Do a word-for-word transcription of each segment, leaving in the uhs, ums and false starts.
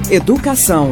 Educação.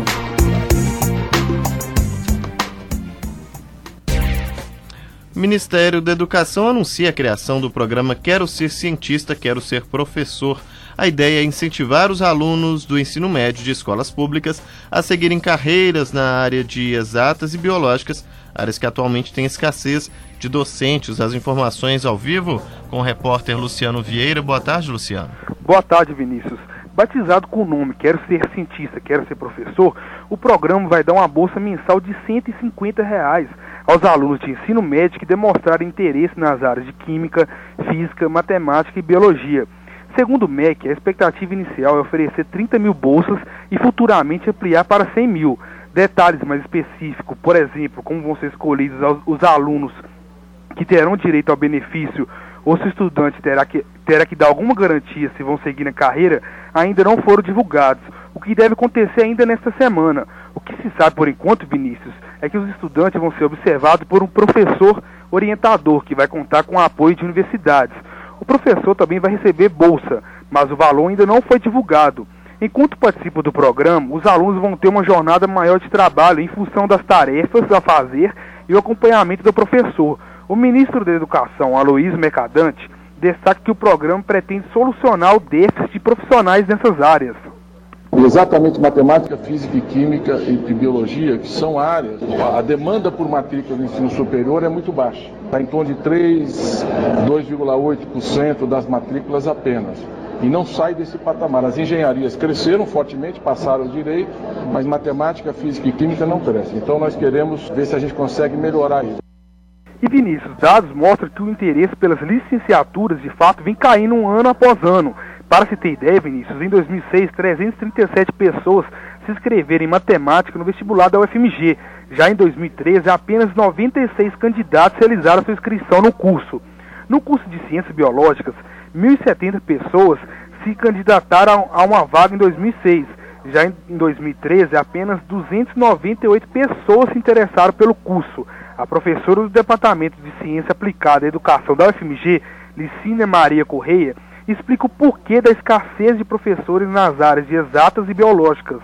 O Ministério da Educação anuncia a criação do programa Quero Ser Cientista, Quero Ser Professor. A ideia é incentivar os alunos do ensino médio de escolas públicas a seguirem carreiras na área de exatas e biológicas, áreas que atualmente têm escassez de docentes. As informações ao vivo com o repórter Luciano Vieira. Boa tarde, Luciano. Boa tarde, Vinícius. Batizado com o nome Quero Ser Cientista, Quero Ser Professor, o programa vai dar uma bolsa mensal de cento e cinquenta reais aos alunos de ensino médio que demonstrarem interesse nas áreas de Química, Física, Matemática e Biologia. Segundo o M E C, a expectativa inicial é oferecer trinta mil bolsas e futuramente ampliar para cem mil. Detalhes mais específicos, por exemplo, como vão ser escolhidos os alunos que terão direito ao benefício ou se o estudante terá que, terá que dar alguma garantia se vão seguir na carreira, ainda não foram divulgados, o que deve acontecer ainda nesta semana. O que se sabe por enquanto, Vinícius, é que os estudantes vão ser observados por um professor orientador, que vai contar com o apoio de universidades. O professor também vai receber bolsa, mas o valor ainda não foi divulgado. Enquanto participam do programa, os alunos vão ter uma jornada maior de trabalho em função das tarefas a fazer e o acompanhamento do professor. O ministro da Educação, Aloysio Mercadante, destaca que o programa pretende solucionar o déficit de profissionais nessas áreas. Exatamente matemática, física e química e biologia, que são áreas, a demanda por matrícula no ensino superior é muito baixa. Está em torno de três, dois vírgula oito por cento das matrículas apenas. E não sai desse patamar. As engenharias cresceram fortemente, passaram o direito, mas matemática, física e química não crescem. Então nós queremos ver se a gente consegue melhorar isso. E Vinícius, dados mostram que o interesse pelas licenciaturas de fato vem caindo um ano após ano. Para se ter ideia, Vinícius, em dois mil e seis, trezentas e trinta e sete pessoas se inscreveram em matemática no vestibular da U F M G. Já em dois mil e treze, apenas noventa e seis candidatos realizaram sua inscrição no curso. No curso de Ciências Biológicas, mil e setenta pessoas se candidataram a uma vaga em dois mil e seis. Já em dois mil e treze, apenas duzentas e noventa e oito pessoas se interessaram pelo curso. A professora do Departamento de Ciência Aplicada e Educação da U F M G, Licínia Maria Correia, explica o porquê da escassez de professores nas áreas de exatas e biológicas.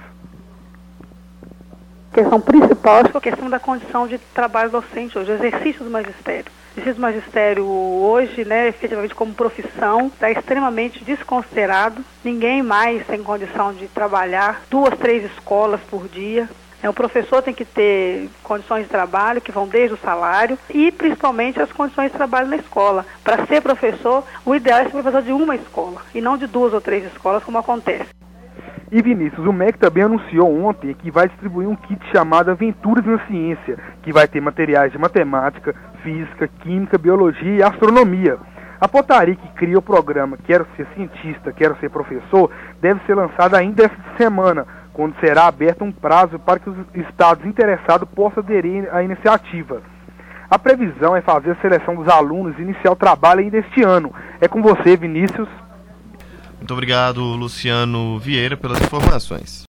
A questão principal é a questão da condição de trabalho docente hoje, o exercício do magistério. O exercício do magistério hoje, né, efetivamente como profissão, está extremamente desconsiderado. Ninguém mais tem condição de trabalhar duas, três escolas por dia. O professor tem que ter condições de trabalho, que vão desde o salário, e principalmente as condições de trabalho na escola. Para ser professor, o ideal é ser professor de uma escola, e não de duas ou três escolas, como acontece. E Vinícius, o M E C também anunciou ontem que vai distribuir um kit chamado Aventuras na Ciência, que vai ter materiais de matemática, física, química, biologia e astronomia. A portaria que cria o programa Quero Ser Cientista, Quero Ser Professor, deve ser lançada ainda esta semana, quando será aberto um prazo para que os estados interessados possam aderir à iniciativa. A previsão é fazer a seleção dos alunos e iniciar o trabalho ainda este ano. É com você, Vinícius. Muito obrigado, Luciano Vieira, pelas informações.